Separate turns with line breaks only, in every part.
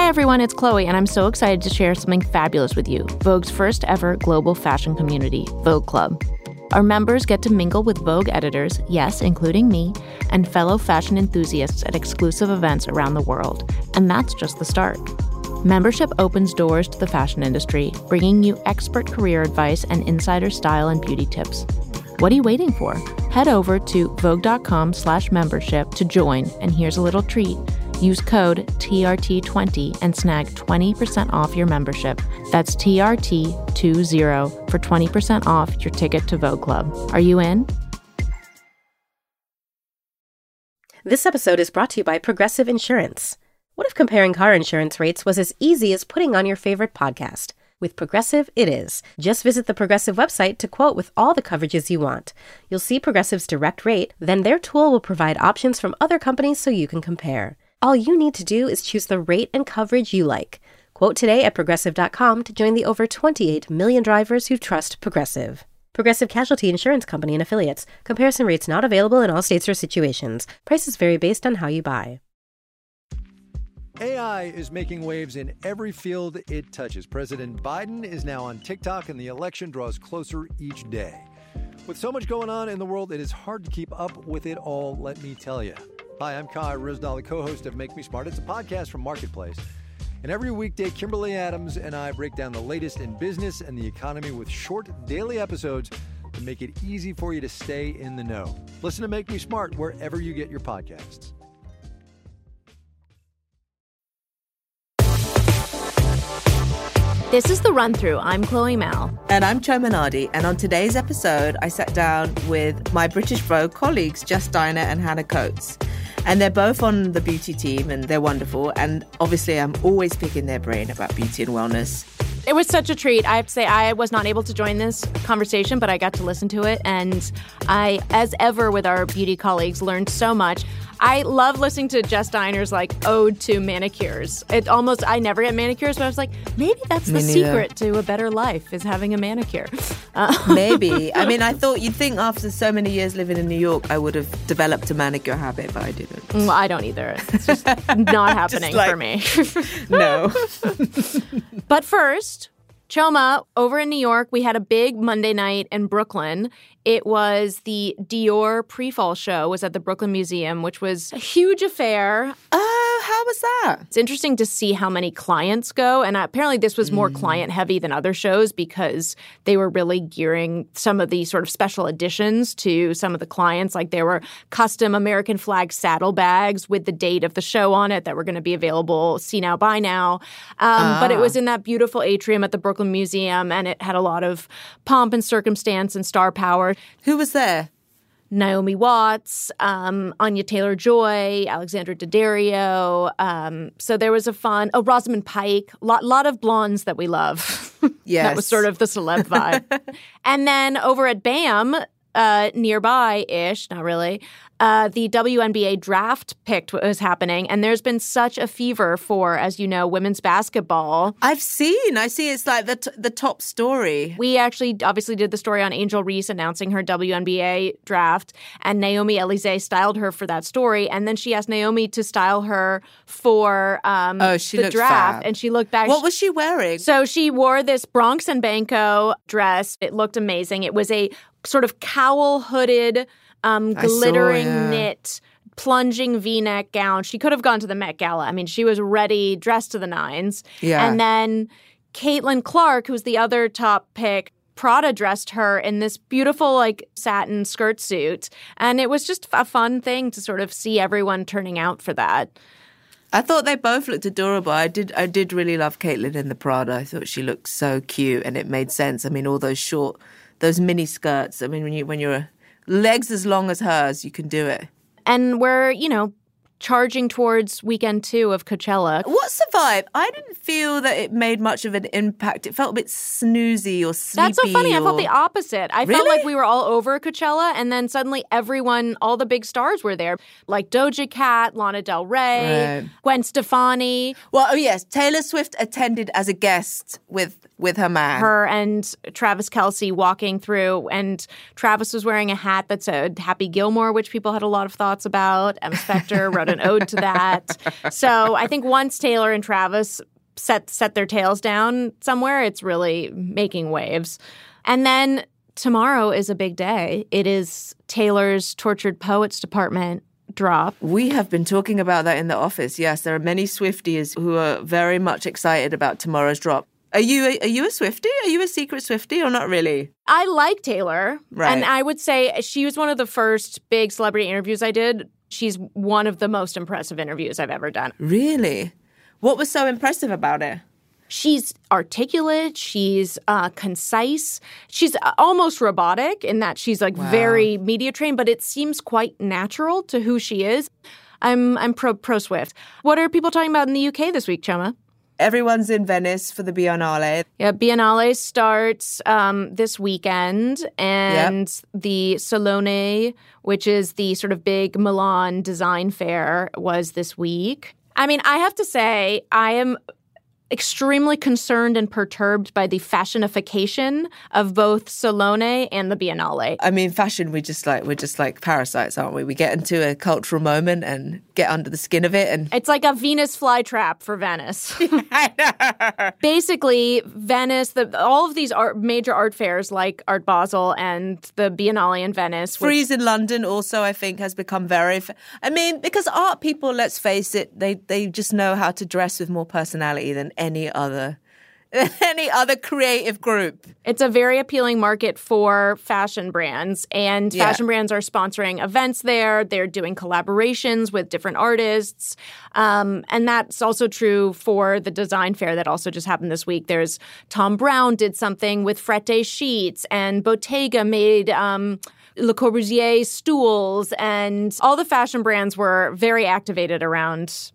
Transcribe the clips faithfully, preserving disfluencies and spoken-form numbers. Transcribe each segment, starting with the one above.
everyone, it's Chloe, and I'm so excited to share something fabulous with you. Vogue's first ever global fashion community, Vogue Club. Our members get to mingle with Vogue editors, yes, including me, and fellow fashion enthusiasts at exclusive events around the world. And that's just the start. Membership opens doors to the fashion industry, bringing you expert career advice and insider style and beauty tips. What are you waiting for? Head over to vogue.com slash membership to join, and here's a little treat. Use code T R T twenty and snag twenty percent off your membership. That's T R T twenty for twenty percent off your ticket to Vogue Club. Are you in?
This episode is brought to you by Progressive Insurance. What if comparing car insurance rates was as easy as putting on your favorite podcast? With Progressive, it is. Just visit the Progressive website to quote with all the coverages you want. You'll see Progressive's direct rate, then their tool will provide options from other companies so you can compare. All you need to do is choose the rate and coverage you like. Quote today at Progressive dot com to join the over twenty-eight million drivers who trust Progressive. Progressive Casualty Insurance Company and Affiliates. Comparison rates not available in all states or situations. Prices vary based on how you buy.
A I is making waves in every field it touches. President Biden is now on TikTok, and the election draws closer each day. With so much going on in the world, it is hard to keep up with it all, let me tell you. Hi, I'm Kai Ryssdal, the co-host of Make Me Smart. It's a podcast from Marketplace. And every weekday, Kimberly Adams and I break down the latest in business and the economy with short daily episodes to make it easy for you to stay in the know. Listen to Make Me Smart wherever you get your podcasts.
This is The Run Through. I'm Chloe Mal.
And I'm Cho Minardi. And on today's episode, I sat down with my British Vogue colleagues, Jess Diner and Hannah Coates. And they're both on the beauty team, and they're wonderful. And obviously, I'm always picking their brain about beauty and wellness.
It was such a treat. I have to say, I was not able to join this conversation, but I got to listen to it. And I, as ever with our beauty colleagues, learned so much. I love listening to Jess Diner's, like, ode to manicures. It almost, I never get manicures, but I was like, maybe that's the secret to a better life, is having a manicure. Uh,
maybe. I mean, I thought, you'd think after so many years living in New York, I would have developed a manicure habit, but I didn't.
Well, I don't either. It's just not happening like, for me.
No.
But first, Choma, over in New York, we had a big Monday night in Brooklyn. It was the Dior pre-fall show, was at the Brooklyn Museum, which was a huge affair.
Oh, how was that?
It's interesting to see how many clients go. And apparently this was more mm. client-heavy than other shows because they were really gearing some of the sort of special editions to some of the clients. Like there were custom American flag saddlebags with the date of the show on it that were going to be available see now, buy now. Um, ah. But it was in that beautiful atrium at the Brooklyn Museum, and it had a lot of pomp and circumstance and star power.
Who was there?
Naomi Watts, um, Anya Taylor-Joy, Alexandra Daddario. Um, so there was a fun, oh, Rosamund Pike, a lot, lot of blondes that we love.
Yes.
That was sort of the celeb vibe. And then over at BAM, uh, nearby-ish, not really, uh, the W N B A draft picked was happening. And there's been such a fever for, as you know, women's basketball.
I've seen. I see it's like the t- the top story.
We actually obviously did the story on Angel Reese announcing her W N B A draft. And Naomi Elise styled her for that story. And then she asked Naomi to style her for um,
oh, she
the
looked
draft.
fab.
And she looked back.
What was she wearing?
So she wore this Bronx and Banco dress. It looked amazing. It was a sort of cowl-hooded, um, glittering saw, yeah. knit, plunging V-neck gown. She could have gone to the Met Gala. I mean, she was ready, dressed to the nines.
Yeah.
And then Caitlin Clark, who's the other top pick, Prada dressed her in this beautiful, like, satin skirt suit. And it was just a fun thing to sort of see everyone turning out for that.
I thought they both looked adorable. I did I did really love Caitlin in the Prada. I thought she looked so cute, and it made sense. I mean, all those short, those mini skirts. I mean, when, you, when you're legs as long as hers, you can do it.
And we're, you know, charging towards weekend two of Coachella.
What's the vibe? I didn't feel that it made much of an impact. It felt a bit snoozy or sleepy.
That's so funny.
Or...
I felt the opposite. I
really?
felt like we were all over Coachella, and then suddenly everyone, all the big stars were there, like Doja Cat, Lana Del Rey,
right.
Gwen Stefani.
Well, oh yes, Taylor Swift attended as a guest with with her man.
Her and Travis Kelce walking through, and Travis was wearing a hat that said Happy Gilmore, which people had a lot of thoughts about. Emma Spector wrote an ode to that. So I think once Taylor and Travis set set their tails down somewhere, it's really making waves. And then tomorrow is a big day. It is Taylor's Tortured Poets Department drop.
We have been talking about that in the office. Yes, there are many Swifties who are very much excited about tomorrow's drop. Are you a, are you a Swiftie? Are you a secret Swiftie or not really?
I like Taylor.
Right.
And I would say she was one of the first big celebrity interviews I did. She's one of the most impressive interviews I've ever done.
Really? What was so impressive about it?
She's articulate. She's uh, concise. She's almost robotic in that she's like
wow.
very media trained, but it seems quite natural to who she is. I'm I'm pro pro Swift. What are people talking about in the U K this week, Choma?
Everyone's in Venice for the Biennale.
Yeah, Biennale starts um, this weekend, and yep. the Salone, which is the sort of big Milan design fair, was this week. I mean, I have to say, I am extremely concerned and perturbed by the fashionification of both Salone and the Biennale.
I mean, fashion, we just like we're just like parasites, aren't we? We get into a cultural moment and get under the skin of it, and
it's like a Venus flytrap for Venice. Basically, Venice, the, all of these art, major art fairs like Art Basel and the Biennale in Venice.
Frieze in London also, I think, has become very. Fa- I mean, because art people, let's face it, they they just know how to dress with more personality than any other any other creative group.
It's a very appealing market for fashion brands, and
yeah.
fashion brands are sponsoring events there. They're doing collaborations with different artists. Um, and that's also true for the design fair that also just happened this week. There's Tom Brown did something with Frette sheets, and Bottega made um, Le Corbusier stools, and all the fashion brands were very activated around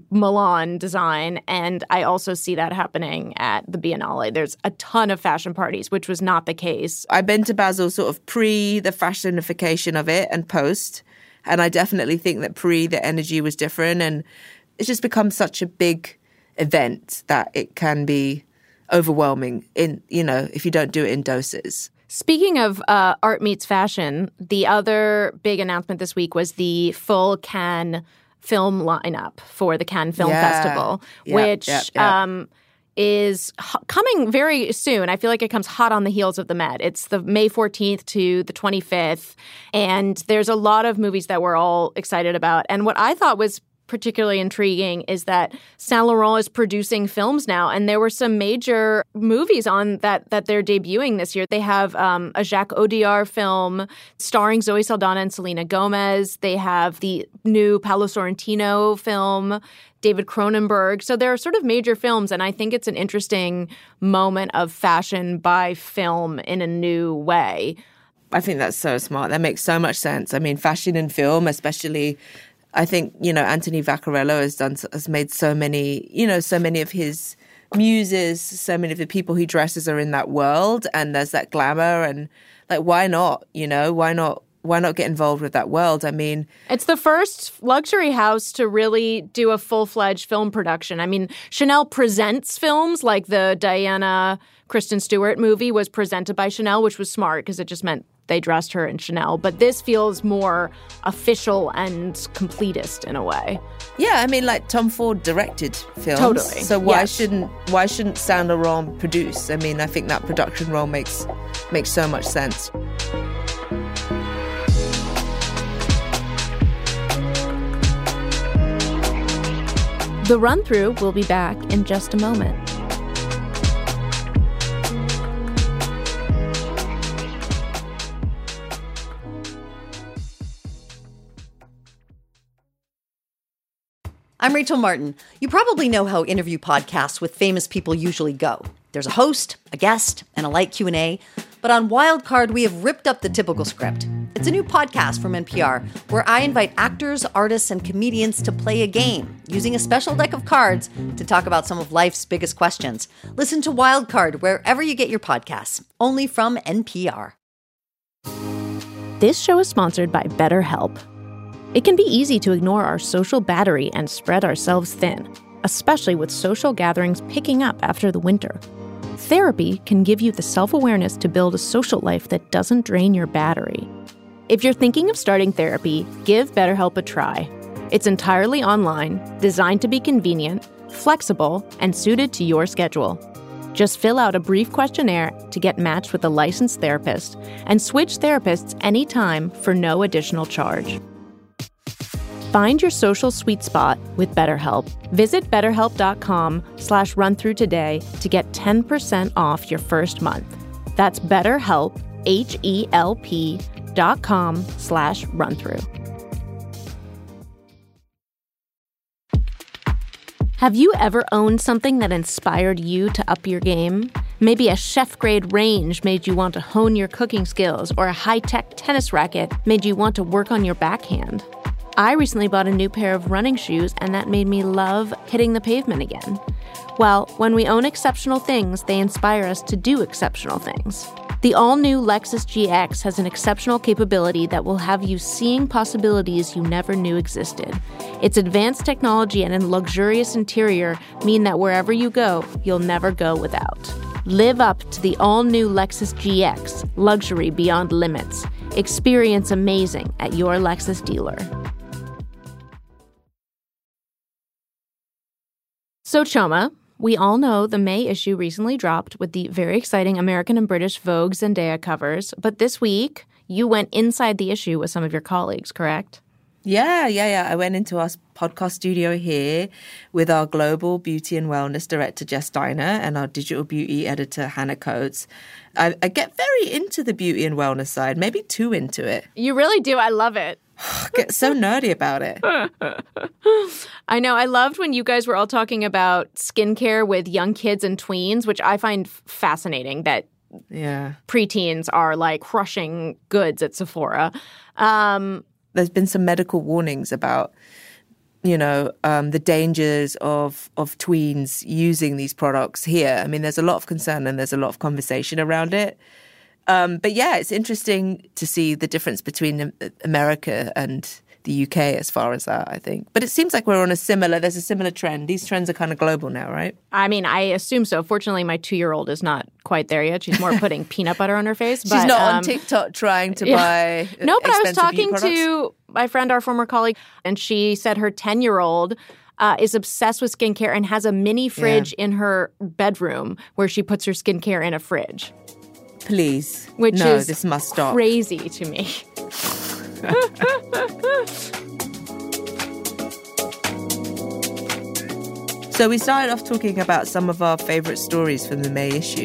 Milan design, and I also see that happening at the Biennale. There's a ton of fashion parties, which was not the case.
I've been to Basel sort of pre the fashionification of it and post, and I definitely think that pre the energy was different, and it's just become such a big event that it can be overwhelming in, you know, if you don't do it in doses.
Speaking of uh, art meets fashion, the other big announcement this week was the full Cannes film lineup for the Cannes Film
yeah.
Festival,
yeah,
which
yeah, yeah.
Um, is h- coming very soon. I feel like it comes hot on the heels of the Met. It's the May fourteenth to the twenty-fifth, and there's a lot of movies that we're all excited about. And what I thought was particularly intriguing is that Saint Laurent is producing films now, and there were some major movies on that that they're debuting this year. They have um, a Jacques Audiard film starring Zoe Saldana and Selena Gomez. They have the new Paolo Sorrentino film, David Cronenberg. So there are sort of major films, and I think it's an interesting moment of fashion by film in a new way.
I think that's so smart. That makes so much sense. I mean, fashion and film, especially, I think, you know, Anthony Vaccarello has done has made so many, you know, so many of his muses, so many of the people he dresses are in that world, and there's that glamour, and like, why not? You know, why not? Why not get involved with that world? I mean,
it's the first luxury house to really do a full-fledged film production. I mean, Chanel presents films, like the Diana Kristen Stewart movie was presented by Chanel, which was smart because it just meant they dressed her in Chanel. But this feels more official and completist in a way.
Yeah, I mean, like Tom Ford directed films.
Totally.
So why
yes.
shouldn't why shouldn't Saint Laurent produce? I mean, I think that production role makes makes so much sense.
The Run-Through will be back in just a moment.
I'm Rachel Martin. You probably know how interview podcasts with famous people usually go. There's a host, a guest, and a light Q and A. But on Wildcard, we have ripped up the typical script. It's a new podcast from N P R where I invite actors, artists, and comedians to play a game using a special deck of cards to talk about some of life's biggest questions. Listen to Wildcard wherever you get your podcasts, only from N P R.
This show is sponsored by BetterHelp. It can be easy to ignore our social battery and spread ourselves thin, especially with social gatherings picking up after the winter. Therapy can give you the self-awareness to build a social life that doesn't drain your battery. If you're thinking of starting therapy, give BetterHelp a try. It's entirely online, designed to be convenient, flexible, and suited to your schedule. Just fill out a brief questionnaire to get matched with a licensed therapist and switch therapists anytime for no additional charge. Find your social sweet spot with BetterHelp. Visit betterhelp.com slash runthrough today to get ten percent off your first month. That's BetterHelp, H-E-L-P dot com slash runthrough. Have you ever owned something that inspired you to up your game? Maybe a chef-grade range made you want to hone your cooking skills, or a high-tech tennis racket made you want to work on your backhand. I recently bought a new pair of running shoes, and that made me love hitting the pavement again. Well, when we own exceptional things, they inspire us to do exceptional things. The all-new Lexus G X has an exceptional capability that will have you seeing possibilities you never knew existed. Its advanced technology and luxurious interior mean that wherever you go, you'll never go without. Live up to the all-new Lexus G X, luxury beyond limits. Experience amazing at your Lexus dealer. So, Chioma, we all know the May issue recently dropped with the very exciting American and British Vogue Zendaya covers, but this week you went inside the issue with some of your colleagues, correct?
Yeah, yeah, yeah. I went into our podcast studio here with our global beauty and wellness director, Jess Steiner, and our digital beauty editor, Hannah Coates. I, I get very into the beauty and wellness side, maybe too into it.
You really do. I love it.
Get so nerdy about it.
I know. I loved when you guys were all talking about skincare with young kids and tweens, which I find fascinating that
yeah.
preteens are like crushing goods at Sephora. Um,
There's been some medical warnings about, you know, um, the dangers of of tweens using these products here. I mean, there's a lot of concern and there's a lot of conversation around it. Um, but yeah, it's interesting to see the difference between America and the U K as far as that, I think. But it seems like we're on a similar, there's a similar trend. These trends are kind of global now, right?
I mean, I assume so. Fortunately, my two-year-old is not quite there yet. She's more putting peanut butter on her face. But,
She's not
um,
on TikTok trying to
yeah.
buy
No, but I was talking
to
to my friend, our former colleague, and she said her ten-year-old uh, is obsessed with skincare and has a mini fridge yeah. in her bedroom where she puts her skincare in a fridge.
Please.
Which
no,
is
this must stop.
Crazy to me.
So we started off talking about some of our favorite stories from the May issue.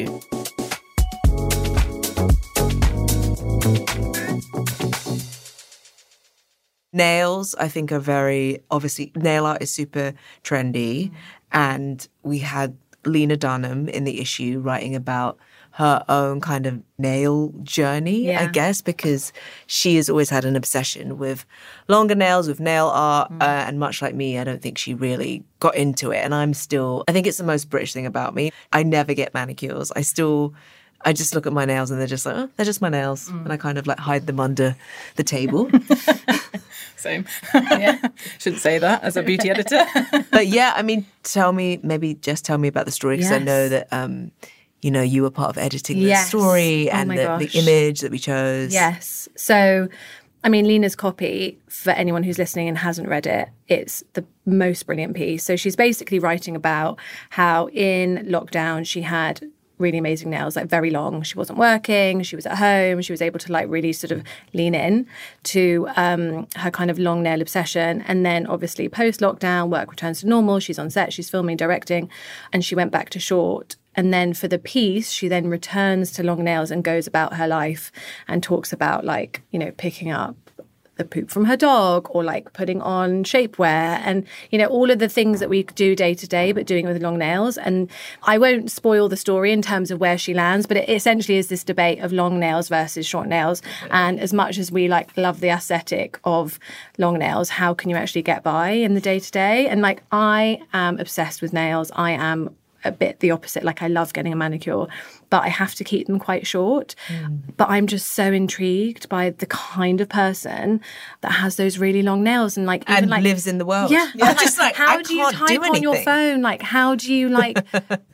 Nails, I think, are very, obviously, nail art is super trendy. And we had Lena Dunham in the issue writing about her own kind of nail journey, yeah. I guess, because she has always had an obsession with longer nails, with nail art. Mm. Uh, and much like me, I don't think she really got into it. And I'm still, I think it's the most British thing about me. I never get manicures. I still, I just look at my nails and they're just like, oh, they're just my nails. Mm. And I kind of like hide them under the table.
Same. Yeah. Shouldn't say that as a beauty editor.
But yeah, I mean, tell me, maybe just tell me about the story, because yes. I know that, um, you know, you were part of editing
yes.
the story and
oh
the, the image that we chose.
Yes. So, I mean, Lena's copy, for anyone who's listening and hasn't read it, it's the most brilliant piece. So she's basically writing about how in lockdown she had really amazing nails, like very long. She wasn't working, she was at home, she was able to like really sort of lean in to um, her kind of long nail obsession. And then obviously post-lockdown, work returns to normal, she's on set, she's filming, directing, and she went back to short. And then for the piece, she then returns to long nails and goes about her life and talks about like, you know, picking up the poop from her dog or like putting on shapewear and, you know, all of the things that we do day to day, but doing it with long nails. And I won't spoil the story in terms of where she lands, but it essentially is this debate of long nails versus short nails. And as much as we like love the aesthetic of long nails, how can you actually get by in the day to day? And like, I am obsessed with nails. I am a bit the opposite. Like I love getting a manicure, but I have to keep them quite short. Mm. But I'm just so intrigued by the kind of person that has those really long nails and like even
and
like
lives in the world.
Yeah,
yeah. Just like,
how
I
do you
can't
type
do
on your
anything.
phone? Like how do you like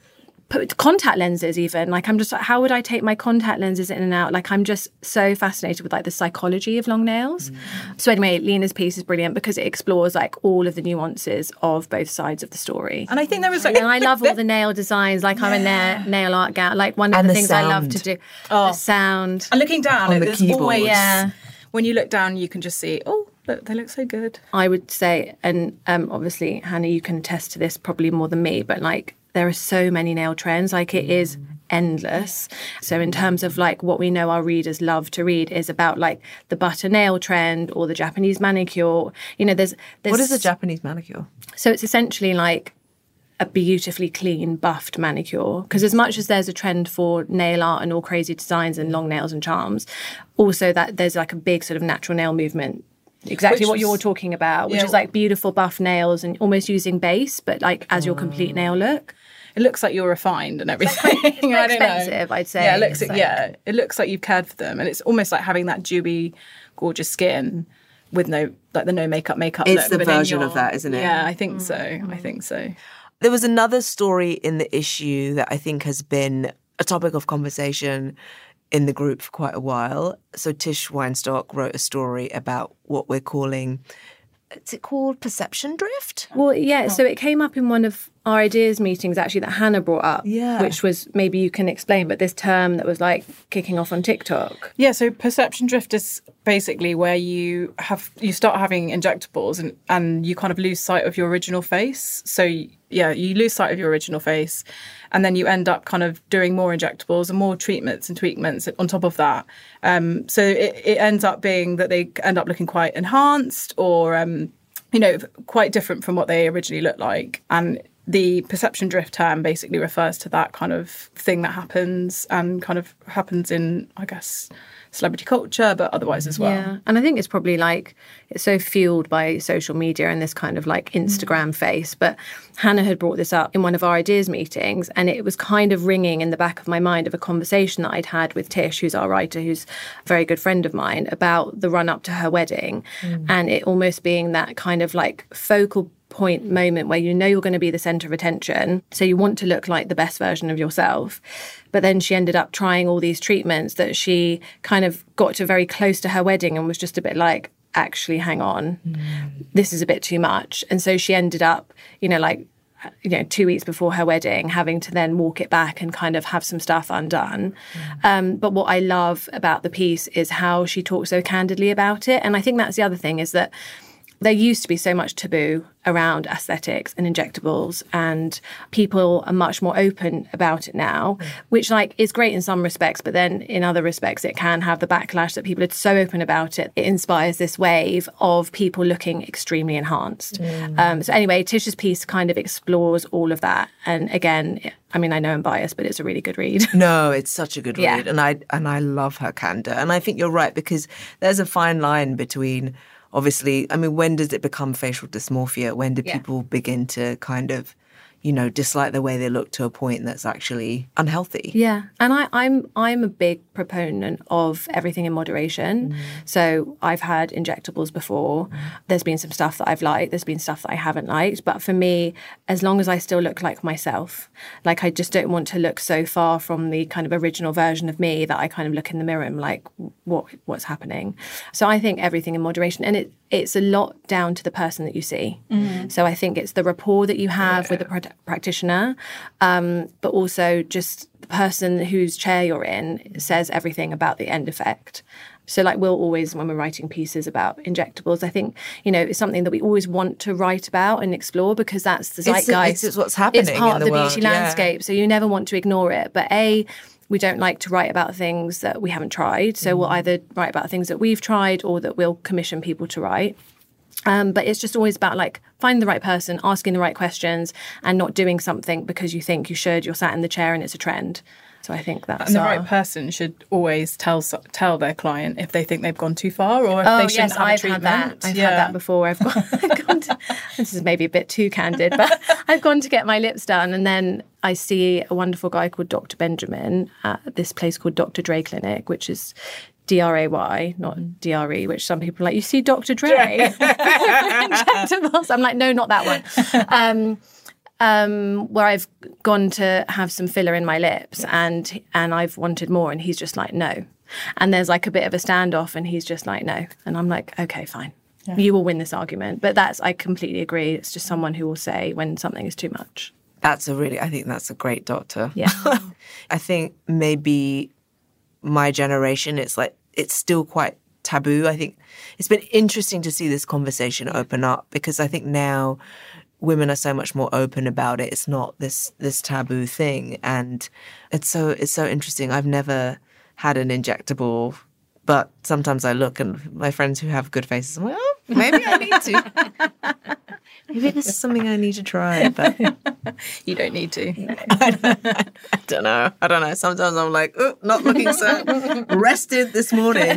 put contact lenses even. Like, I'm just like, how would I take my contact lenses in and out? Like, I'm just so fascinated with like the psychology of long nails. Mm. So anyway, Lena's piece is brilliant because it explores like all of the nuances of both sides of the story.
And I think there was like...
and I love all the nail designs. Like, I'm yeah. a nail, nail art gal. Like, one of
and
the,
the
things
sound.
I love to do,
oh.
the sound.
And looking down,
on the
there's
keyboards.
always...
Yeah.
When you look down, you can just see, oh, look, they look so good.
I would say, and um, obviously, Hannah, you can attest to this probably more than me, but like, there are so many nail trends. Like, it is endless. So in terms of like what we know our readers love to read is about like the butter nail trend or the Japanese manicure. You know, there's... there's
What is a Japanese manicure?
So it's essentially like a beautifully clean, buffed manicure. Because as much as there's a trend for nail art and all crazy designs and long nails and charms, also that there's like a big sort of natural nail movement. Exactly
Which
what
was,
you're talking about, which
yeah.
is like beautiful buff nails and almost using base, but like as your complete nail look.
It looks like you're refined and everything.
It's quite
I don't
expensive,
know.
I'd say.
Yeah, it looks
It's
yeah,
like-
it looks like you've cared for them, and it's almost like having that dewy, gorgeous skin with no like the no makeup makeup.
It's
look
the
within
version
your-
of that, isn't it?
Yeah, I think so. I think so.
There was another story in the issue that I think has been a topic of conversation in the group for quite a while. So Tish Weinstock wrote a story about what we're calling, is it called perception drift?
Well, yeah, so it came up in one of our ideas meetings actually that Hannah brought up,
Yeah.
which was, maybe you can explain, but this term that was like kicking off on TikTok.
Yeah, so perception drift is basically where you have you start having injectables and, and you kind of lose sight of your original face. So yeah, you lose sight of your original face, and then you end up kind of doing more injectables and more treatments and tweakments on top of that. Um, so it, it ends up being that they end up looking quite enhanced or um, you know, quite different from what they originally looked like. And the perception drift term basically refers to that kind of thing that happens and kind of happens in, I guess, celebrity culture, but otherwise as well.
Yeah, and I think it's probably like, it's so fueled by social media and this kind of like Instagram mm. face. But Hannah had brought this up in one of our ideas meetings, and it was kind of ringing in the back of my mind of a conversation that I'd had with Tish, who's our writer, who's a very good friend of mine, about the run up to her wedding, mm. and it almost being that kind of like focal point moment where you know you're going to be the centre of attention, so you want to look like the best version of yourself. But then she ended up trying all these treatments that she kind of got to very close to her wedding and was just a bit like, actually, hang on, mm. this is a bit too much. And so she ended up, you know, like, you know, two weeks before her wedding, having to then walk it back and kind of have some stuff undone. Mm. Um, but what I love about the piece is how she talks so candidly about it. And I think that's the other thing, is that there used to be so much taboo around aesthetics and injectables, and people are much more open about it now, mm. which like is great in some respects, but then in other respects it can have the backlash that people are so open about it. It inspires this wave of people looking extremely enhanced. Mm. Um, so anyway, Tish's piece kind of explores all of that. And again, I mean, I know I'm biased, but it's a really good read.
No, it's such a good
yeah.
read. And I, and I love her candor. And I think you're right, because there's a fine line between, obviously, I mean, when does it become facial dysmorphia? When do
yeah.
people begin to kind of, you know, dislike the way they look to a point that's actually unhealthy?
Yeah. And I, I'm I'm a big proponent of everything in moderation. Mm. So I've had injectables before. Mm. There's been some stuff that I've liked. There's been stuff that I haven't liked. But for me, as long as I still look like myself, like I just don't want to look so far from the kind of original version of me that I kind of look in the mirror and I'm like, what what's happening? So I think everything in moderation. And it it's a lot down to the person that you see. Mm. So I think it's the rapport that you have yeah. with the pra- practitioner, um, but also just the person whose chair you're in says everything about the end effect. So like we'll always, when we're writing pieces about injectables, I think, you know, it's something that we always want to write about and explore, because that's the zeitgeist.
It's, it's what's happening.
It's part
in
of the,
the
beauty
world.
landscape. Yeah. So you never want to ignore it. But A, we don't like to write about things that we haven't tried. So mm. we'll either write about things that we've tried or that we'll commission people to write. Um, but it's just always about like finding the right person, asking the right questions, and not doing something because you think you should. You're sat in the chair and it's a trend. So I think that's
and the
our...
right person should always tell tell their client if they think they've gone too far or if
oh,
they shouldn't
yes,
have
I've
a treatment.
Had that. I've
yeah.
had that before. I've gone, I've gone to, this is maybe a bit too candid, but I've gone to get my lips done, and then I see a wonderful guy called Doctor Benjamin at this place called Doctor Dre Clinic, which is D R A Y, not D R E, which some people are like, you see Doctor Dre? Injectables. I'm like, no, not that one. Um, um, where I've gone to have some filler in my lips and and I've wanted more and he's just like, no. And there's like a bit of a standoff and he's just like, no. And I'm like, okay, fine. Yeah. You will win this argument. But that's, I completely agree. It's just someone who will say when something is too much.
That's a really, I think that's a great doctor.
Yeah.
I think maybe my generation, it's like, it's still quite taboo. I think it's been interesting to see this conversation open up because I think now women are so much more open about it. It's not this this taboo thing. And it's so it's so interesting. I've never had an injectable, but sometimes I look and my friends who have good faces, I'm like, oh, maybe I need to. Maybe this is something I need to try, but
you don't need to.
I, don't, I don't know. I don't know. Sometimes I'm like, oh, not looking so rested this morning.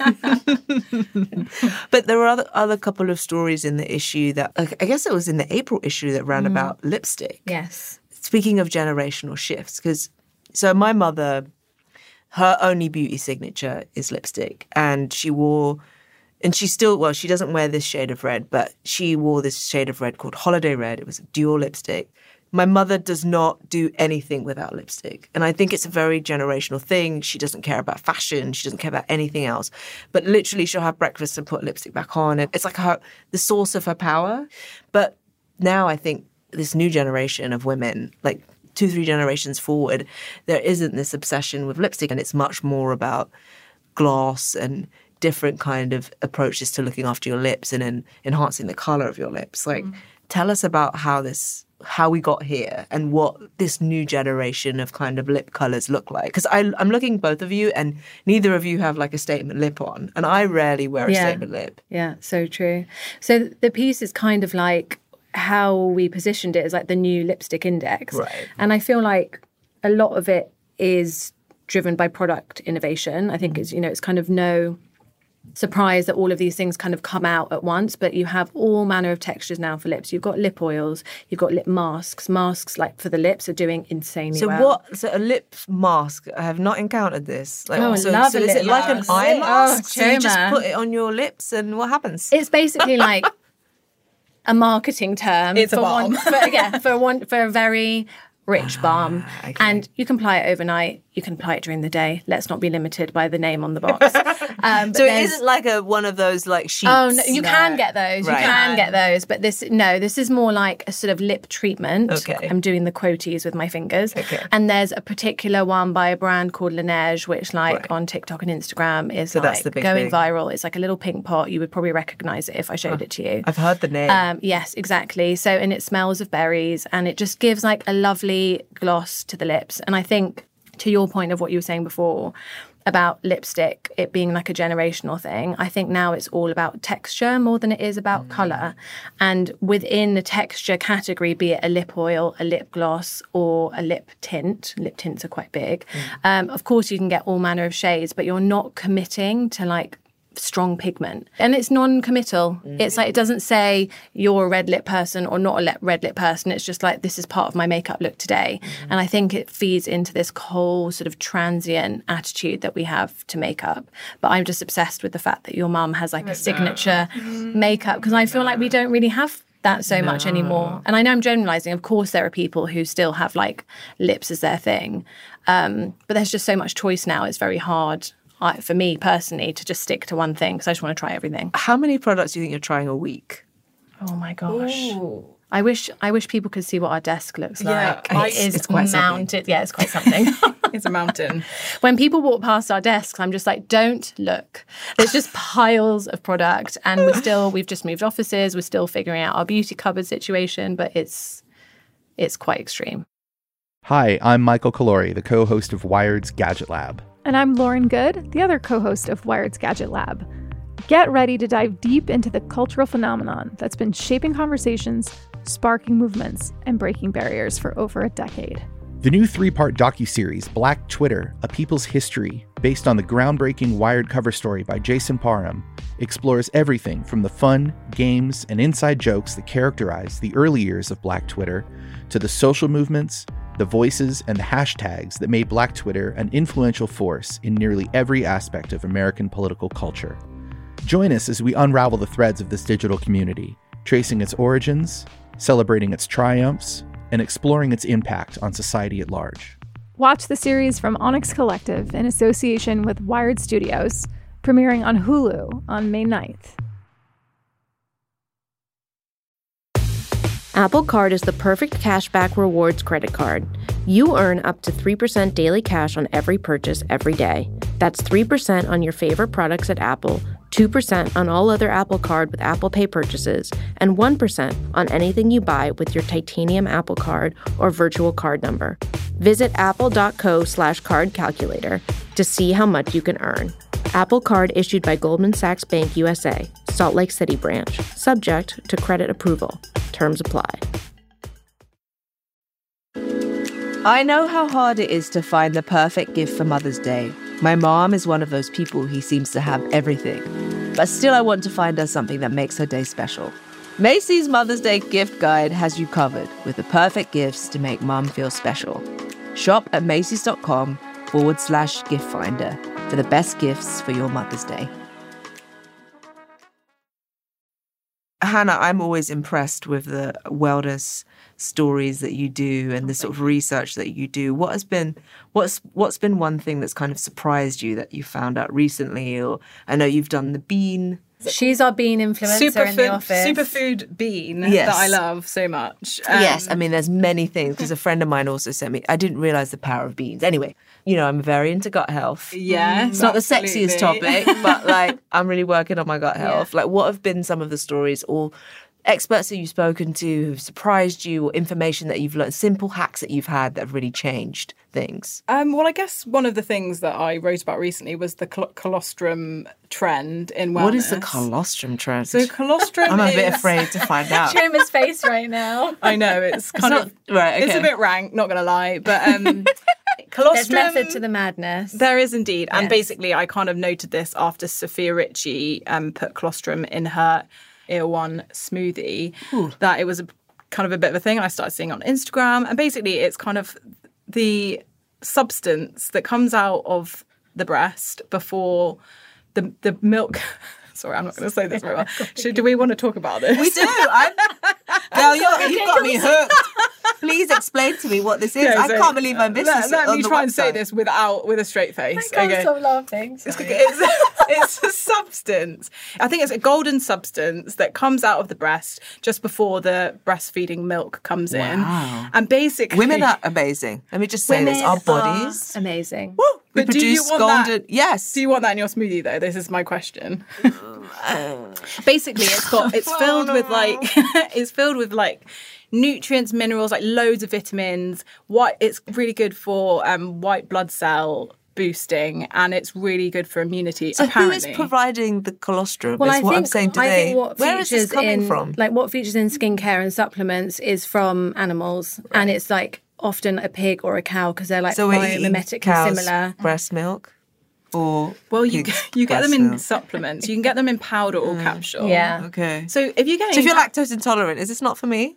But there were other other couple of stories in the issue that, I guess it was in the April issue that ran mm. about lipstick.
Yes.
Speaking of generational shifts, because so my mother, her only beauty signature is lipstick, and she wore. And she still, well, she doesn't wear this shade of red, but she wore this shade of red called Holiday Red. It was a dual lipstick. My mother does not do anything without lipstick. And I think it's a very generational thing. She doesn't care about fashion. She doesn't care about anything else. But literally she'll have breakfast and put lipstick back on. And it's like her, the source of her power. But now I think this new generation of women, like two, three generations forward, there isn't this obsession with lipstick. And it's much more about gloss and different kind of approaches to looking after your lips and then enhancing the color of your lips. Like, mm. tell us about how this, how we got here and what this new generation of kind of lip colors look like. Because I'm looking at both of you and neither of you have like a statement lip on. And I rarely wear a
yeah.
statement lip.
Yeah, so true. So the piece is kind of like how we positioned it as like the new lipstick index.
Right.
And I feel like a lot of it is driven by product innovation. I think mm. it's, you know, it's kind of no surprise that all of these things kind of come out at once, but you have all manner of textures now for lips. You've got lip oils, you've got lip masks. Masks, like for the lips, are doing insanely
so
well.
So what? So a lip mask? I have not encountered this. Like,
oh,
so,
love
so
a
is
lip
it like
mask.
an eye mask?
Oh,
so you just put it on your lips, and what happens?
It's basically like a marketing term.
It's
for
a balm.
One, for, yeah, for one for a very rich balm.
Ah, okay.
And you can apply it overnight. You can apply it during the day. Let's not be limited by the name on the box. Um,
so it isn't like a one of those like sheets.
Oh, no, you
no.
can get those.
Right.
You can get those. But this, no, this is more like a sort of lip treatment.
Okay.
I'm doing the quoties with my fingers.
Okay.
And there's a particular one by a brand called Laneige, which like
Right.
on TikTok and Instagram is
So
like
that's the big
going
thing.
viral. It's like a little pink pot. You would probably recognize it if I showed
Oh,
it to you.
I've heard the name.
Um, yes, exactly. So, and it smells of berries and it just gives like a lovely gloss to the lips. And I think to your point of what you were saying before about lipstick, it being like a generational thing, I think now it's all about texture more than it is about mm. colour. And within the texture category, be it a lip oil, a lip gloss or a lip tint, lip tints are quite big. Mm. Um, of course, you can get all manner of shades, but you're not committing to like strong pigment. And it's non-committal. Mm. It's like, it doesn't say you're a red lip person or not a le- red lip person. It's just like, this is part of my makeup look today. Mm. And I think it feeds into this whole sort of transient attitude that we have to makeup. But I'm just obsessed with the fact that your mum has like a signature mm. makeup, because I feel like we don't really have that so no. much anymore. And I know I'm generalizing. Of course, there are people who still have like lips as their thing. Um, but there's just so much choice now. It's very hard I, for me personally, to just stick to one thing because I just want to try everything.
How many products do you think you're trying a week?
Oh my gosh.
Ooh.
I wish I wish people could see what our desk looks
Yeah,
like.
I-
It is
it's quite
mounted.
something.
Yeah, it's quite something.
It's a mountain.
When people walk past our desks, I'm just like, don't look. There's just piles of product, and we're still we've just moved offices. We're still figuring out our beauty cupboard situation, but it's it's quite extreme.
Hi, I'm Michael Calori, the co-host of Wired's Gadget Lab.
And I'm Lauren Good, the other co-host of Wired's Gadget Lab. Get ready to dive deep into the cultural phenomenon that's been shaping conversations, sparking movements, and breaking barriers for over a decade.
The new three-part docuseries, Black Twitter, A People's History, based on the groundbreaking Wired cover story by Jason Parham, explores everything from the fun, games, and inside jokes that characterize the early years of Black Twitter to the social movements, the voices, and the hashtags that made Black Twitter an influential force in nearly every aspect of American political culture. Join us as we unravel the threads of this digital community, tracing its origins, celebrating its triumphs, and exploring its impact on society at large.
Watch the series from Onyx Collective in association with Wired Studios, premiering on Hulu on May ninth.
Apple Card is the perfect cashback rewards credit card. You earn up to three percent daily cash on every purchase every day. That's three percent on your favorite products at Apple, two percent on all other Apple Card with Apple Pay purchases, and one percent on anything you buy with your titanium Apple Card or virtual card number. Visit apple.co slash card calculator to see how much you can earn. Apple Card issued by Goldman Sachs Bank U S A, Salt Lake City branch, subject to credit approval. Terms apply.
I know how hard it is to find the perfect gift for Mother's Day. My mom is one of those people who seems to have everything. But still, I want to find her something that makes her day special. Macy's Mother's Day gift guide has you covered with the perfect gifts to make mom feel special. Shop at Macy's.com forward slash gift finder for the best gifts for your Mother's Day. Hannah, I'm always impressed with the wellness stories that you do and the sort of research that you do. What has been what's what's been one thing that's kind of surprised you that you found out recently? Or I know you've done the bean.
She's our bean influencer
Superfood,
in the office.
Superfood bean
Yes.
that I love so much. Um,
Yes, I mean, there's many things, because a friend of mine also sent me, I didn't realise the power of beans. Anyway, you know, I'm very into gut health.
Yes,
It's not the
absolutely.
sexiest topic, but like, I'm really working on my gut health. Like, what have been some of the stories or experts that you've spoken to who've surprised you, or information that you've learned, simple hacks that you've had that have really changed things?
Um, well, I guess one of the things that I wrote about recently was the col- colostrum trend in wellness.
What is the colostrum trend?
So colostrum
I'm a
is...
bit afraid to find out.
Show him his face right now.
I know, it's kind
not-
of...
right,
It's
okay.
a bit rank, not going to lie, but... Um, colostrum...
There's method to the madness.
There is indeed. And
Yes.
basically, I kind of noted this after Sophia Ritchie um, put colostrum in her Ear One smoothie, that it was a, kind of a bit of a thing. And I started seeing it on Instagram. And basically, it's kind of the substance that comes out of the breast before the the milk... Sorry, I'm not going to say this very well. Should, do we want to talk about this?
We do. I'm, girl, you're, you've got me hooked. Please explain to me what this is.
Okay,
I
so
can't believe I missed
Let,
this
let
on
me
the
try and say
website.
this without with a straight face.
I can't
Okay.
stop laughing.
It's, it's a substance. I think it's a golden substance that comes out of the breast just before the breastfeeding milk comes in.
Wow.
And basically...
Women are amazing. Let me just say this. Our bodies.
are amazing.
Woo, we
But do you
produce
want
golden...
that?
Yes.
Do you want that in your smoothie though? This is my question. Basically, it's got it's filled with like it's filled with like nutrients, minerals, like loads of vitamins. What it's really good for um, white blood cell boosting, and it's really good for immunity.
So
apparently.
who is providing the colostrum?
Well,
is
I
what
think,
I'm saying
I
today.
think what
Where is
features
this coming
in
from?
like what features in skincare and supplements is from animals, and it's like often a pig or a cow because they're like
So we're eating
biomimetically
cow's
similar.
breast milk? Or
Well, you
pig's
you get them
breast
in
milk?
supplements. You can get them in powder or capsule.
Yeah.
Okay.
So if you're getting,
So if you're lactose intolerant, is this not for me?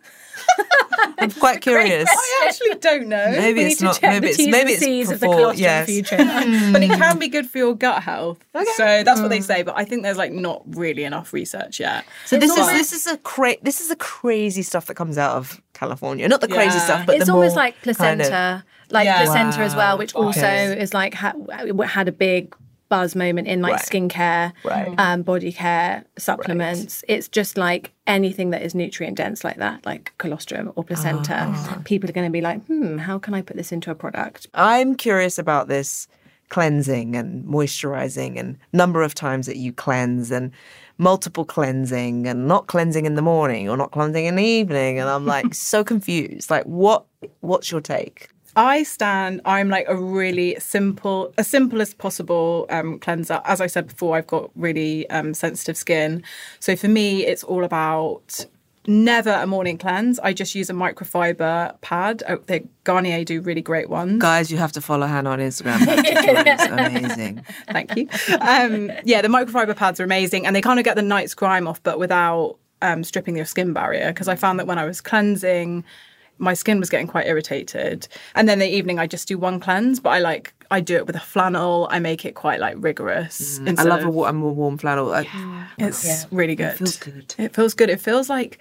I'm quite curious.
I actually don't know.
Maybe
We
it's
need to
not.
check
Maybe
the
it's
T's
maybe
and C's
it's
of the
before.
colostrum
Yes.
future.
But it can be good for your gut health. So that's what they say. But I think there's like not really enough research yet.
So this is
almost-
this is a cra- this is a crazy stuff that comes out of California. Not the crazy
Yeah.
stuff, but
It's
the
almost
more
like placenta,
kind of-
like
Yeah.
placenta as well, which also
Okay.
is like ha- had a big buzz moment in like
Right.
skincare,
Right.
um, body care, supplements. It's just like anything that is nutrient dense like that, like colostrum or placenta.
Ah.
People are going to be like, hmm, how can I put this into a product?
I'm curious about this cleansing and moisturizing and number of times that you cleanse and multiple cleansing and not cleansing in the morning or not cleansing in the evening. And I'm like so confused. Like what what's your take?
I stand, I'm like a really simple, as simple as possible um, cleanser. As I said before, I've got really um, sensitive skin. So for me, it's all about never a morning cleanse. I just use a microfiber pad. Oh, they, Garnier do really great ones.
Guys, you have to follow Hannah on Instagram. It's amazing.
Thank you. Um, yeah, the microfiber pads are amazing and they kind of get the night's grime off, but without um, stripping your skin barrier. Because I found that when I was cleansing, my skin was getting quite irritated. And then the evening I just do one cleanse, but I like, I do it with a flannel. I make it quite like rigorous.
I
instead
love
of-
a, wa- a more warm flannel. I-
It's really good.
It feels good.
It feels good. It feels like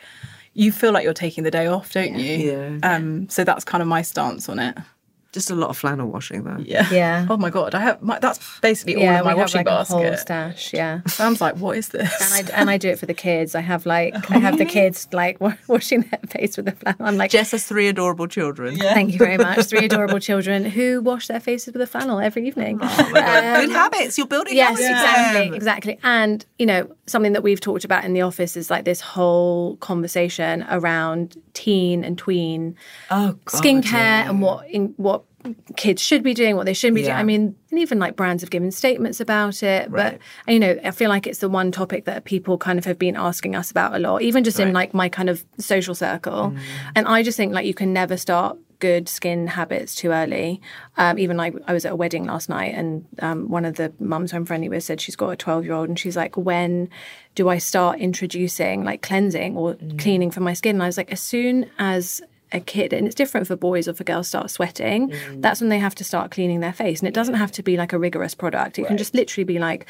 you feel like you're taking the day off, don't you?
Yeah.
Um, so that's kind of my stance on it.
Just a lot of flannel washing, though.
Yeah.
Yeah.
Oh my God. I have my, that's basically all
yeah,
of my
we have
washing
like
basket.
a whole stash. Yeah.
Sam's like, what is this?
And I, and I do it for the kids. I have like I have the kids like wa- washing their face with the flannel. I'm like,
Jess has three adorable children.
Yeah.
thank you very much. Three adorable children who wash their faces with a flannel every evening.
Oh my God.
Um,
Good habits. You're building
Yes,
habits.
exactly,
Um,
exactly. And, you know, something that we've talked about in the office is like this whole conversation around teen and tween
Oh, God,
skincare
yeah.
and what in, what kids should be doing, what they shouldn't be
Yeah.
doing. I mean, and even like brands have given statements about it.
Right.
But, you know, I feel like it's the one topic that people kind of have been asking us about a lot, even just in
Right.
like my kind of social circle.
Mm.
And I just think like you can never start good skin habits too early. Um, even like I was at a wedding last night and um, one of the mums I'm friendly with said she's got a twelve year old and she's like, when do I start introducing like cleansing or
Mm.
cleaning for my skin? And I was like, as soon as a kid, and it's different for boys or for girls, start sweating,
Mm.
that's when they have to start cleaning their face. And it doesn't have to be like a rigorous product. It can just literally be like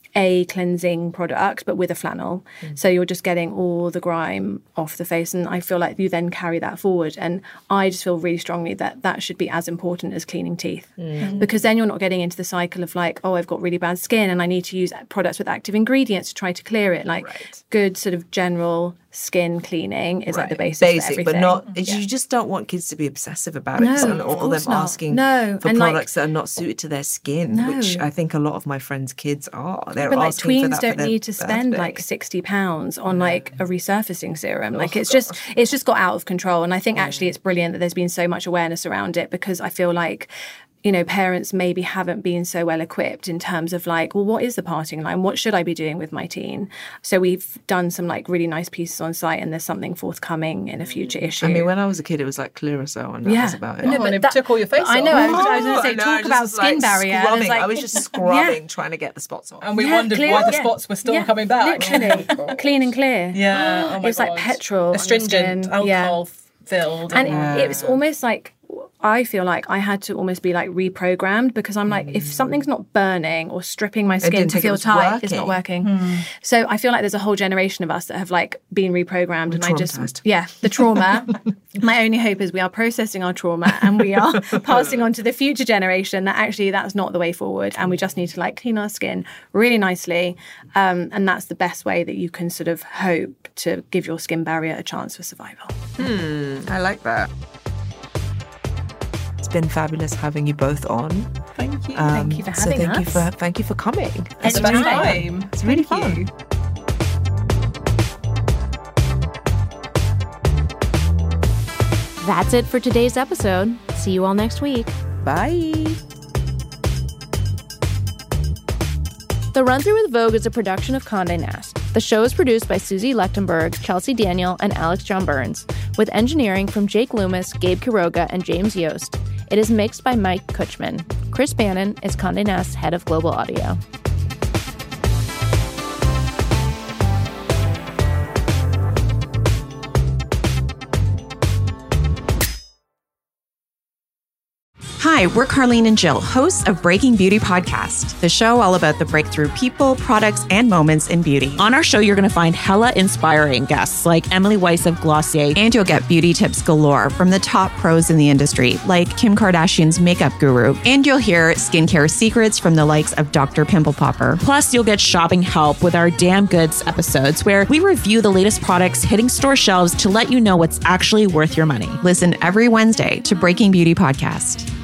a cleansing product, but with a flannel. So you're just getting all the grime off the face. And I feel like you then carry that forward. And I just feel really strongly that that should be as important as cleaning teeth. Because then you're not getting into the cycle of like, oh, I've got really bad skin and I need to use products with active ingredients to try to clear it. Like
Right.
good sort of general skin cleaning is like the basis
Basic,
for everything.
but not.
Yeah.
You just don't want kids to be obsessive about
No,
it. So
of
all
course
them
not.
asking
No,
for
and, like-
products that are not suited to their skin,
No.
which I think a lot of my friends' kids are. They're
But like
asking for
tweens
that
don't
for their
need to spend
birthday.
like sixty pounds on like a resurfacing serum. Like
Oh,
it's just it's just got out of control. And I think actually it's brilliant that there's been so much awareness around it because I feel like, you know, parents maybe haven't been so well equipped in terms of like, well, what is the parting line? What should I be doing with my teen? So we've done some like really nice pieces on site and there's something forthcoming in a future issue.
I mean, when I was a kid, it was like Clearasil, and that
Yeah.
was about it.
No,
Oh,
but
and it
that-
took all your face
I
off.
know, I was, I was going
Oh,
to say,
I know, I
talk
just
about
was,
skin
like,
barrier. And
Scrubbing.
it's like-
I was just scrubbing, trying to get the spots off.
And we
Yeah,
wondered
clear-
why the
yeah.
spots were still
Yeah,
coming back.
Literally, clean and clear.
Yeah. Oh my
It was like
God.
petrol on the
astringent,
skin. Yeah.
alcohol filled.
And
Yeah.
it, it was almost like I feel like I had to almost be like reprogrammed because I'm like, if something's not burning or stripping my skin
didn't
to
think it
feel
was
tight, it's not
working.
working. So I feel like there's a whole generation of us that have like been reprogrammed, and I just
traumatised.
yeah, the trauma. My only hope is we are processing our trauma and we are passing on to the future generation that actually that's not the way forward, and we just need to like clean our skin really nicely, um, and that's the best way that you can sort of hope to give your skin barrier a chance for survival.
I like that. It's been fabulous having you both on.
Thank you.
Um,
Thank you for
so
having
thank you
us.
for thank you for coming.
It's
Anytime.
really fun.
It's really
Thank
fun.
you.
That's it for today's episode. See you all next week.
Bye.
The Run Through with Vogue is a production of Condé Nast. The show is produced by Susie Lechtenberg, Chelsea Daniel, and Alex John Burns, with engineering from Jake Loomis, Gabe Quiroga, and James Yost. It is mixed by Mike Kutchman. Chris Bannon is Condé Nast's head of global audio.
Hi, we're Carlene and Jill, hosts of Breaking Beauty Podcast, the show all about the breakthrough people, products, and moments in beauty. On our show, you're going to find hella inspiring guests like Emily Weiss of Glossier, and you'll get beauty tips galore from the top pros in the industry, like Kim Kardashian's makeup guru. And you'll hear skincare secrets from the likes of Doctor Pimple Popper. Plus, you'll get shopping help with our Damn Goods episodes, where we review the latest products hitting store shelves to let you know what's actually worth your money. Listen every Wednesday to Breaking Beauty Podcast.